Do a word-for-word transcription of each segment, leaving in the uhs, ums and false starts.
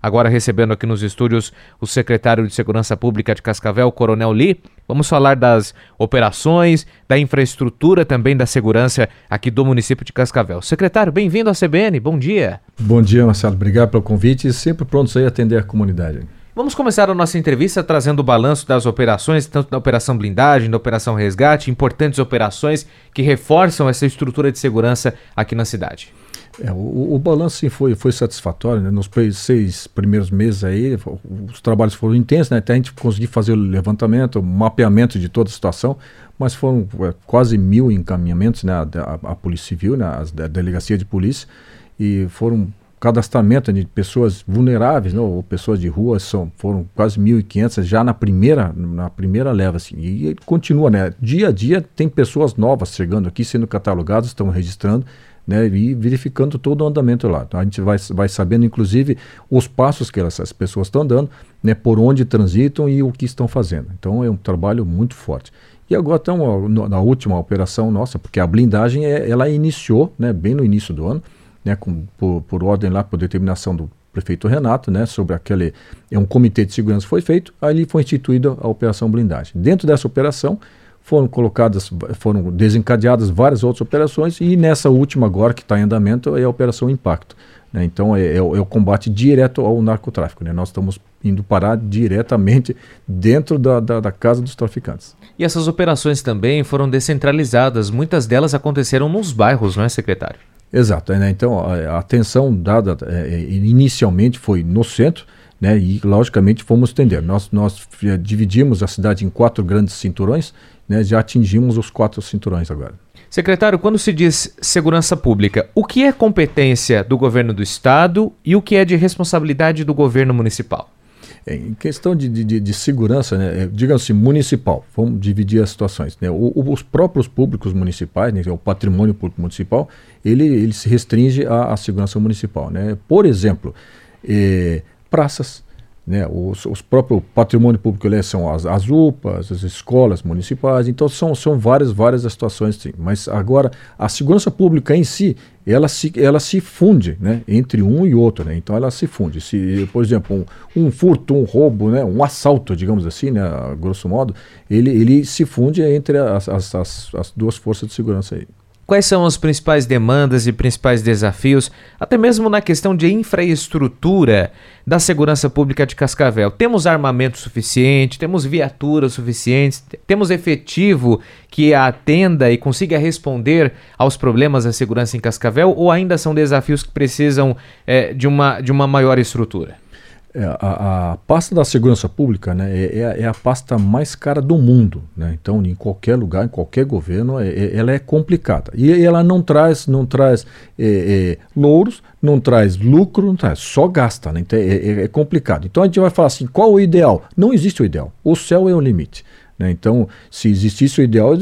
agora recebendo aqui nos estúdios o secretário de Segurança Pública de Cascavel, Coronel Lee. Vamos falar das operações, da infraestrutura também da segurança aqui do município de Cascavel. Secretário, bem-vindo à C B N, bom dia. Bom dia, Marcelo, obrigado pelo convite e sempre prontos aí a atender a comunidade. Vamos começar a nossa entrevista trazendo o balanço das operações, tanto da Operação Blindagem, da Operação Resgate, importantes operações que reforçam essa estrutura de segurança aqui na cidade. É, o, o balanço sim, foi, foi satisfatório, né? Nos seis primeiros meses aí, os trabalhos foram intensos, né? Até a gente conseguir fazer o levantamento, o mapeamento de toda a situação, mas foram é, quase mil encaminhamentos, né? A, a, a Polícia Civil, né? A, a Delegacia de Polícia, e foram cadastramento de pessoas vulneráveis, né, ou pessoas de rua, são, foram quase mil e quinhentas já na primeira, na primeira leva, assim, e, e continua, né, dia a dia tem pessoas novas chegando aqui, sendo catalogadas, estão registrando, né, e verificando todo o andamento lá. Então a gente vai, vai sabendo, inclusive, os passos que essas pessoas estão dando, né, por onde transitam e o que estão fazendo. Então é um trabalho muito forte. E agora estamos na última operação nossa, porque a blindagem, é, ela iniciou, né, bem no início do ano, né, com, por, por ordem lá, por determinação do prefeito Renato, né, sobre aquele, é um comitê de segurança foi feito, aí foi instituída a Operação Blindagem. Dentro dessa operação foram colocadas, foram desencadeadas várias outras operações e nessa última agora que está em andamento é a Operação Impacto, né, então é, é, o, é o combate direto ao narcotráfico, né, nós estamos indo parar diretamente dentro da, da, da casa dos traficantes. E essas operações também foram descentralizadas, muitas delas aconteceram nos bairros, não é, secretário? Exato, né? Então a, a atenção dada é, inicialmente foi no centro, né? E logicamente fomos estender. Nós, nós é, dividimos a cidade em quatro grandes cinturões, né? Já atingimos os quatro cinturões agora. Secretário, quando se diz segurança pública, o que é competência do governo do estado e o que é de responsabilidade do governo municipal? Em questão de, de, de segurança, né, digamos assim, municipal, vamos dividir as situações, né, o, o, os próprios públicos municipais, né, o patrimônio público municipal, ele, ele se restringe à, à segurança municipal, né, por exemplo, eh, praças, né, os, os próprios patrimônio público ali são as, as U P As, as escolas municipais, então são, são várias, várias as situações, sim. Mas agora a segurança pública em si, ela se, ela se funde, né, entre um e outro, né, então ela se funde, se, por exemplo, um, um furto, um roubo, né, um assalto, digamos assim, né, a grosso modo, ele, ele se funde entre as, as, as, as duas forças de segurança aí. Quais são as principais demandas e principais desafios, até mesmo na questão de infraestrutura da segurança pública de Cascavel? Temos armamento suficiente, temos viaturas suficientes, temos efetivo que atenda e consiga responder aos problemas da segurança em Cascavel, ou ainda são desafios que precisam é, de, uma, de uma maior estrutura? É, a, a pasta da segurança pública, né, é, é a pasta mais cara do mundo, né? Então em qualquer lugar, em qualquer governo, é, é, ela é complicada e ela não traz, não traz é, é, louros, não traz lucro, não traz, só gasta, né? Então, é, é, é complicado. Então a gente vai falar assim, qual o ideal? Não existe o ideal, o céu é o limite, né? Então se existisse o ideal,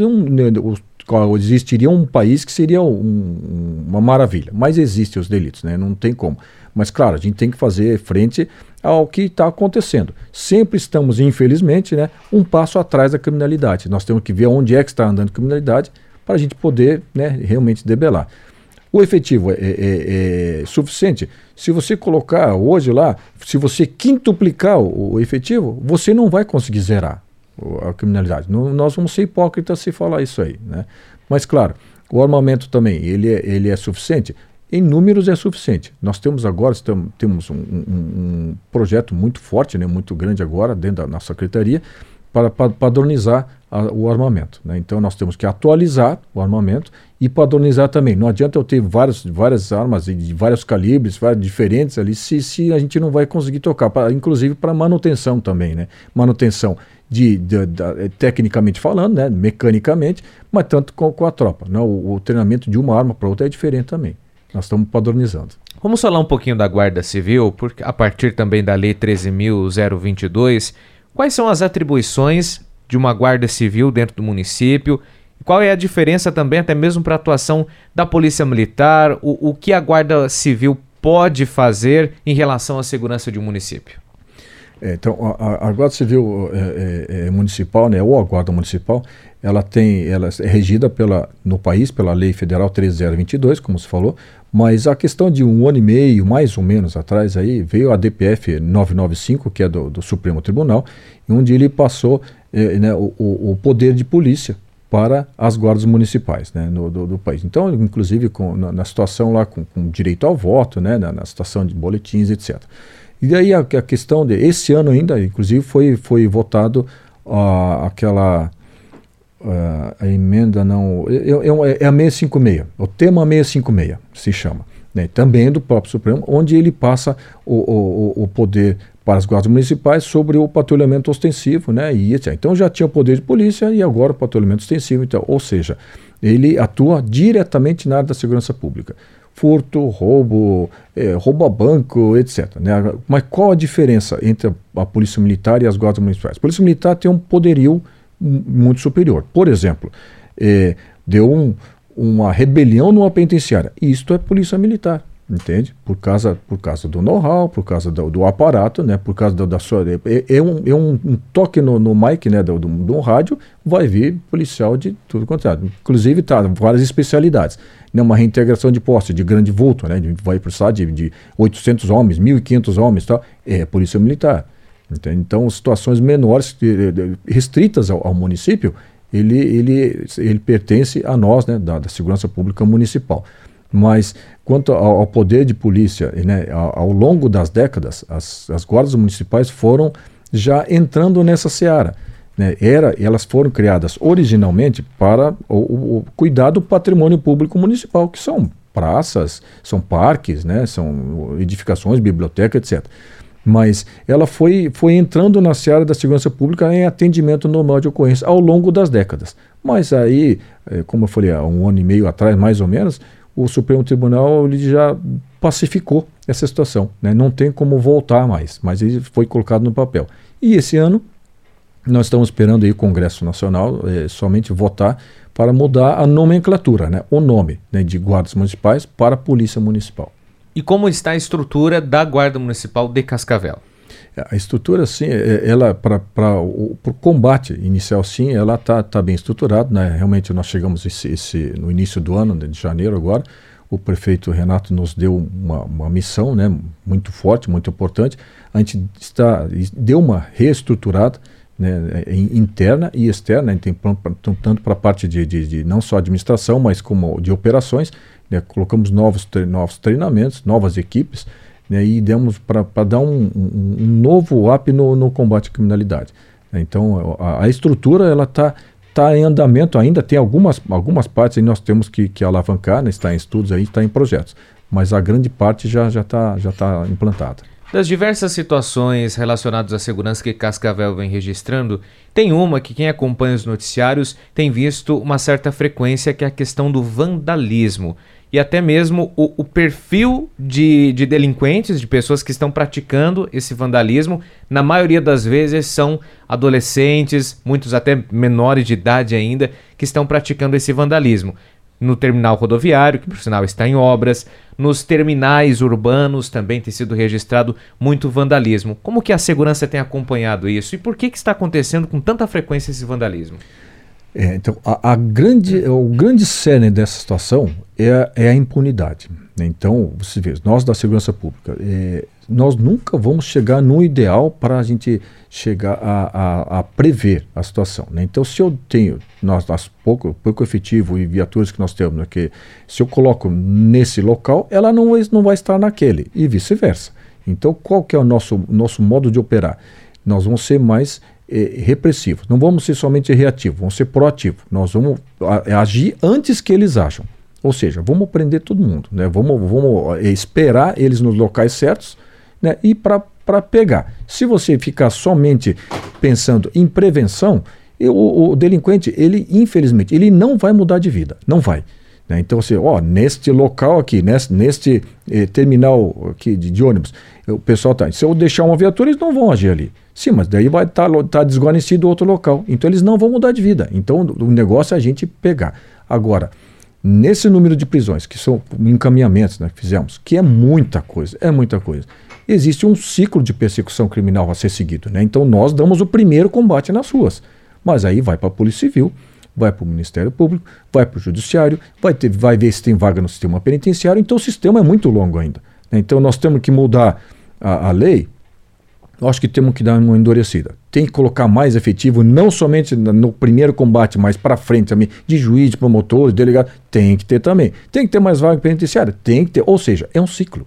um, existiria um país que seria um, uma maravilha, mas existem os delitos, né? Não tem como. Mas claro, a gente tem que fazer frente ao que está acontecendo. Sempre estamos, infelizmente, né, um passo atrás da criminalidade. Nós temos que ver onde é que está andando a criminalidade para a gente poder, né, realmente debelar. O efetivo é, é, é suficiente? Se você colocar hoje lá, se você quintuplicar o, o efetivo, você não vai conseguir zerar a criminalidade. Não, nós vamos ser hipócritas se falar isso aí, né? Mas claro, o armamento também, ele é, ele é suficiente? Em números é suficiente. Nós temos agora, estamos, temos um, um, um projeto muito forte, né, muito grande agora dentro da nossa secretaria para, para padronizar a, o armamento, né? Então nós temos que atualizar o armamento e padronizar também. Não adianta eu ter várias, várias armas de vários calibres, várias diferentes ali, se, se a gente não vai conseguir tocar, pra, inclusive para manutenção também, né? Manutenção de, de, de, tecnicamente falando, né, mecanicamente, mas tanto com, com a tropa, né? O, o treinamento de uma arma para outra é diferente também. Nós estamos padronizando. Vamos falar um pouquinho da Guarda Civil, porque a partir também da Lei treze mil vinte e dois, quais são as atribuições de uma Guarda Civil dentro do município? Qual é a diferença também, até mesmo para a atuação da Polícia Militar? O, o que a Guarda Civil pode fazer em relação à segurança de um município? É, então, a, a Guarda Civil é, é, é municipal, né, ou a Guarda Municipal, ela tem, ela é regida pela, no país pela Lei Federal treze mil vinte e dois, como se falou, mas a questão de um ano e meio, mais ou menos atrás, aí, veio a D P F novecentos e noventa e cinco, que é do, do Supremo Tribunal, onde ele passou é, né, o, o poder de polícia para as guardas municipais, né, no, do, do país. Então, inclusive, com, na, na situação lá com, com direito ao voto, né, na, na situação de boletins, etcétera. E aí a, a questão de, esse ano ainda, inclusive, foi, foi votado uh, aquela, uh, a emenda não, é, é, é a seiscentos e cinquenta e seis, o tema seiscentos e cinquenta e seis se chama, né, também do próprio Supremo, onde ele passa o, o, o poder para as guardas municipais sobre o patrulhamento ostensivo, né, e etcétera. Então já tinha o poder de polícia e agora o patrulhamento ostensivo, então, ou seja, ele atua diretamente na área da segurança pública. Furto, roubo, é, roubo a banco, etcétera, né? Mas qual a diferença entre a, a Polícia Militar e as guardas municipais? A Polícia Militar tem um poderio muito superior. Por exemplo, é, deu um, uma rebelião numa penitenciária. Isto é Polícia Militar, entende? Por causa, por causa do know-how, por causa do, do aparato, né? Por causa da, da sua... É, é, um, é um, um toque no, no mic, né? Do, do, do rádio, vai vir policial de tudo quanto é. Inclusive, tá, várias especialidades. Né, uma reintegração de posse de grande vulto, né, de, vai precisar de, de oitocentos homens, mil e quinhentos homens, tal, é Polícia Militar. Entende? Então, situações menores, restritas ao, ao município, ele, ele, ele pertence a nós, né, da, da Segurança Pública Municipal. Mas, quanto ao, ao poder de polícia, né, ao, ao longo das décadas, as, as guardas municipais foram já entrando nessa seara. Né, era, elas foram criadas originalmente para o, o, o cuidar do patrimônio público municipal, que são praças, são parques, né, são edificações, biblioteca, etcétera. Mas ela foi, foi entrando na seara da segurança pública em atendimento normal de ocorrência ao longo das décadas. Mas aí, como eu falei, há um ano e meio atrás, mais ou menos, o Supremo Tribunal ele já pacificou essa situação. Né, não tem como voltar mais, mas ele foi colocado no papel. E esse ano, nós estamos esperando aí o Congresso Nacional é, somente votar para mudar a nomenclatura, né, o nome, né, de guardas municipais para Polícia Municipal. E como está a estrutura da Guarda Municipal de Cascavel? A estrutura, sim, ela para o combate inicial, sim, ela está tá bem estruturada, né? Realmente nós chegamos esse, esse, no início do ano, né, de janeiro agora, o prefeito Renato nos deu uma, uma missão, né, muito forte, muito importante. A gente está, deu uma reestruturada, né, interna e externa, tem tanto para a parte de, de, de não só administração, mas como de operações, né, colocamos novos, tre novos treinamentos, novas equipes, né, e demos para dar um, um, um novo up no, no combate à criminalidade. Então a, a estrutura ela está tá em andamento ainda, tem algumas, algumas partes aí nós temos que, que alavancar, né, está em estudos aí, está em projetos, mas a grande parte já já está já tá implantada. Das diversas situações relacionadas à segurança que Cascavel vem registrando, tem uma que quem acompanha os noticiários tem visto uma certa frequência, que é a questão do vandalismo. E até mesmo o, o perfil de, de delinquentes, de pessoas que estão praticando esse vandalismo, na maioria das vezes são adolescentes, muitos até menores de idade ainda, que estão praticando esse vandalismo. No terminal rodoviário, que por sinal está em obras, nos terminais urbanos também tem sido registrado muito vandalismo. Como que a segurança tem acompanhado isso e por que que está acontecendo com tanta frequência esse vandalismo? É, então, a, a grande, o grande cerne dessa situação é, é a impunidade. Então, você vê, nós da segurança pública, é, nós nunca vamos chegar no ideal para a gente chegar a, a, a prever a situação. Né? Então, se eu tenho, nós, nós pouco, pouco efetivo e viaturas que nós temos, né, que se eu coloco nesse local, ela não, não vai estar naquele, e vice-versa. Então, qual que é o nosso, nosso modo de operar? Nós vamos ser mais eh, repressivos, não vamos ser somente reativos, vamos ser proativos. Nós vamos a, agir antes que eles ajam. Ou seja, vamos prender todo mundo, né? Vamos, vamos eh, esperar eles nos locais certos, né? E para pegar. Se você ficar somente pensando em prevenção, eu, o, o delinquente, ele infelizmente, ele não vai mudar de vida, não vai. Né? Então, você, ó, neste local aqui, neste, neste eh, terminal aqui de, de ônibus, o pessoal tá. Se eu deixar uma viatura, eles não vão agir ali. Sim, mas daí vai estar tá, tá desguarnecido outro local. Então eles não vão mudar de vida. Então o negócio é a gente pegar. Agora, nesse número de prisões, que são encaminhamentos, né, que fizemos, que é muita coisa, é muita coisa. existe um ciclo de persecução criminal a ser seguido, né? Então nós damos o primeiro combate nas ruas, mas aí vai para a Polícia Civil, vai para o Ministério Público, vai para o Judiciário, vai, ter, vai ver se tem vaga no sistema penitenciário, então o sistema é muito longo ainda, né? Então nós temos que mudar a, a lei. Eu acho que temos que dar uma endurecida. Tem que colocar mais efetivo, não somente no primeiro combate, mas para frente também, de juiz, de promotor, de delegado. Tem que ter também. Tem que ter mais vaga penitenciária? Tem que ter. Ou seja, é um ciclo.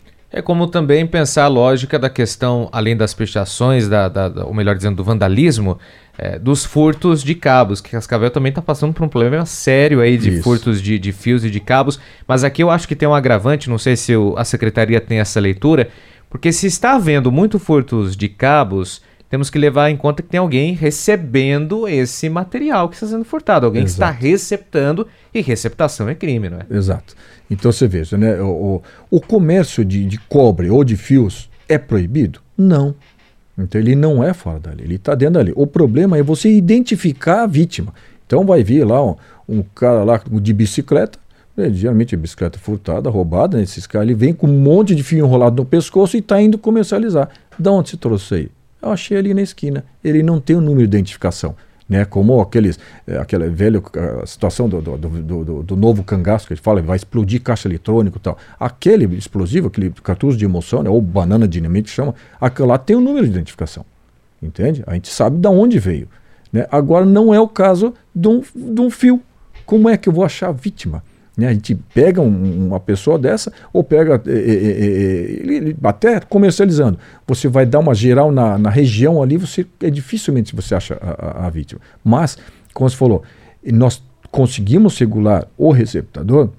É como também pensar a lógica da questão, além das pichações, da, da, da, ou melhor dizendo, do vandalismo, é, dos furtos de cabos, que Cascavel também está passando por um problema sério aí de Isso. furtos de, de fios e de cabos. Mas aqui eu acho que tem um agravante, não sei se o, a Secretaria tem essa leitura, porque se está havendo muito furtos de cabos, temos que levar em conta que tem alguém recebendo esse material que está sendo furtado. Alguém Exato. Está receptando, e receptação é crime, não é? Exato. Então você veja, né, o, o, o comércio de, de cobre ou de fios é proibido? Não. Então ele não é fora da lei, ele está dentro da lei. O problema é você identificar a vítima. Então vai vir lá um, um cara lá de bicicleta, É, geralmente é bicicleta furtada, roubada, né? Esses caras, ele vem com um monte de fio enrolado no pescoço e está indo comercializar. De onde se trouxe isso aí? Eu achei ali na esquina. Ele não tem o número de identificação, né? Como aqueles, é, aquela velha a situação do, do, do, do, do novo cangaço, que ele fala, vai explodir caixa eletrônico e tal. Aquele explosivo, aquele cartucho de emoção, né? Ou banana dinamite que chama, aquele lá tem o número de identificação. Entende? A gente sabe de onde veio, né? Agora não é o caso de um, de um fio. Como é que eu vou achar a vítima? A gente pega um, uma pessoa dessa, ou pega, é, é, é, até comercializando, você vai dar uma geral na, na região ali, você, é dificilmente você acha a, a, a vítima. Mas, como você falou, nós conseguimos regular o receptador,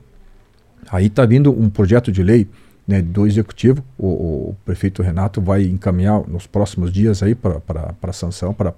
aí está vindo um projeto de lei, né, do Executivo, o, o prefeito Renato vai encaminhar nos próximos dias aí para a sanção, para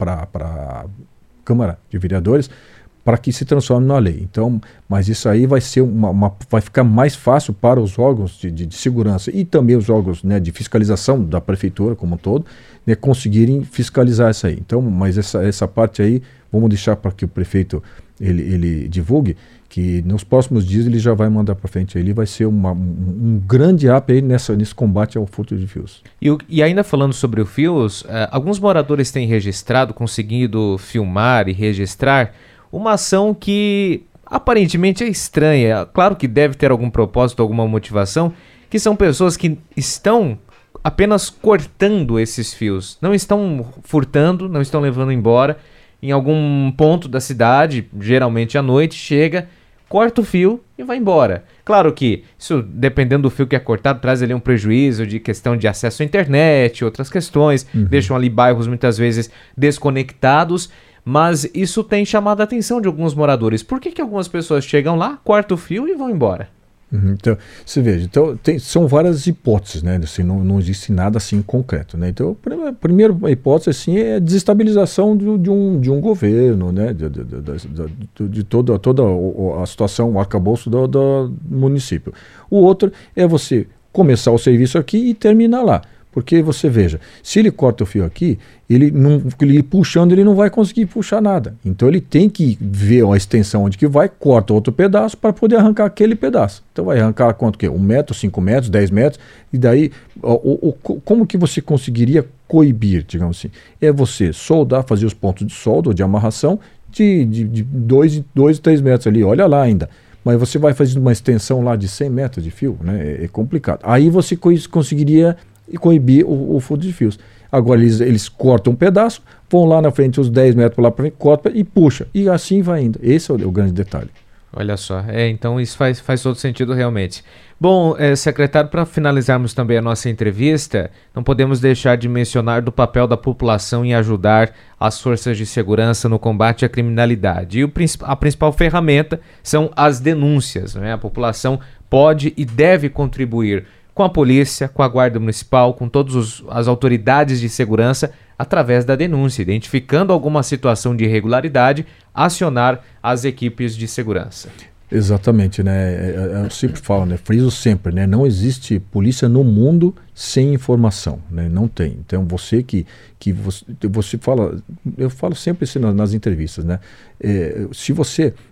a Câmara de Vereadores, para que se transforme numa lei. Então, mas isso aí vai ser uma, uma vai ficar mais fácil para os órgãos de, de, de segurança e também os órgãos, né, de fiscalização da prefeitura como um todo, né, conseguirem fiscalizar isso aí. Então, mas essa, essa parte aí, vamos deixar para que o prefeito ele, ele divulgue, que nos próximos dias ele já vai mandar para frente. Ele vai ser uma, um, um grande up aí nessa, nesse combate ao furto de fios. E, o, e ainda falando sobre o fios, uh, alguns moradores têm registrado, conseguido filmar e registrar uma ação que aparentemente é estranha. Claro que deve ter algum propósito, alguma motivação, que são pessoas que estão apenas cortando esses fios. Não estão furtando, não estão levando embora. Em algum ponto da cidade, geralmente à noite, chega, corta o fio e vai embora. Claro que isso, dependendo do fio que é cortado, traz ali um prejuízo de questão de acesso à internet, outras questões. Uhum. Deixam ali bairros muitas vezes desconectados. Mas isso tem chamado a atenção de alguns moradores. Por que que algumas pessoas chegam lá, cortam o fio e vão embora? Uhum, então, você veja, então, tem, são várias hipóteses, né? Assim, não, não existe nada assim concreto, né? Então, a primeira hipótese assim, é a desestabilização do, de, um, de um governo, né? De, de, de, de, de toda, toda a situação, o arcabouço do, do município. O outro é você começar o serviço aqui e terminar lá. Porque você veja, se ele corta o fio aqui, ele, não, ele puxando, ele não vai conseguir puxar nada. Então ele tem que ver a extensão onde que vai, corta outro pedaço para poder arrancar aquele pedaço. Então vai arrancar quanto que? Um metro, cinco metros, dez metros. E daí, o, o, como que você conseguiria coibir, digamos assim? É você soldar, fazer os pontos de solda ou de amarração de, de, de dois, dois, três metros ali. Olha lá ainda. Mas você vai fazer uma extensão lá de cem metros de fio, né? É, é complicado. Aí você conseguiria e coibir o, o furto de fios. Agora eles, eles cortam um pedaço, vão lá na frente uns dez metros lá para frente, corta e puxa. E assim vai indo. Esse é o, o grande detalhe. Olha só, é, então isso faz, faz todo sentido realmente. Bom, é, secretário, para finalizarmos também a nossa entrevista, não podemos deixar de mencionar do papel da população em ajudar as forças de segurança no combate à criminalidade. E o, a principal ferramenta são as denúncias, né? A população pode e deve contribuir com a polícia, com a guarda municipal, com todas as autoridades de segurança, através da denúncia, identificando alguma situação de irregularidade, acionar as equipes de segurança. Exatamente, né? Eu sempre falo, né? Friso sempre, né? Não existe polícia no mundo sem informação, né? Não tem. Então você que, que você, você fala, eu falo sempre isso nas, nas entrevistas, né? É, se você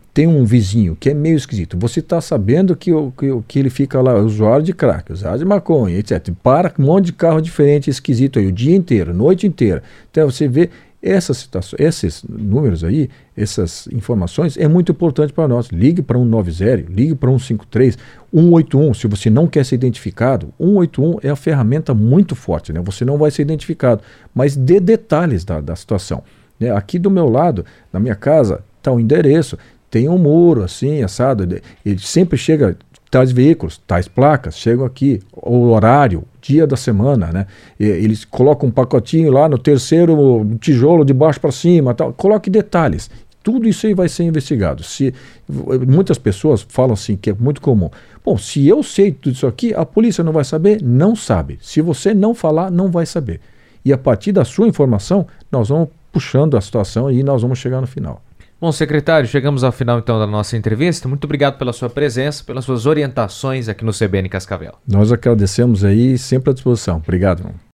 tem um vizinho que é meio esquisito, você está sabendo que, o, que, que ele fica lá, usuário de crack, usuário de maconha, etcétera. Para um monte de carro diferente, esquisito aí, o dia inteiro, noite inteira. Então você vê essas situações, esses números aí, essas informações, é muito importante para nós. Ligue para um nove zero, ligue para um cinco três, um oito um, se você não quer ser identificado, um oito um é a ferramenta muito forte, né? Você não vai ser identificado, mas dê detalhes da, da situação. Né? Aqui do meu lado, na minha casa, está o endereço, tem um muro assim, assado, ele sempre chega, tais veículos, tais placas, chegam aqui, o horário, dia da semana, né? E, eles colocam um pacotinho lá no terceiro tijolo de baixo para cima, tal. Coloque detalhes. Tudo isso aí vai ser investigado. Se, muitas pessoas falam assim, que é muito comum. Bom, se eu sei tudo isso aqui, a polícia não vai saber? Não sabe. Se você não falar, não vai saber. E a partir da sua informação, nós vamos puxando a situação e nós vamos chegar no final. Bom, secretário, chegamos ao final então da nossa entrevista. Muito obrigado pela sua presença, pelas suas orientações aqui no C B N Cascavel. Nós agradecemos aí, sempre à disposição. Obrigado.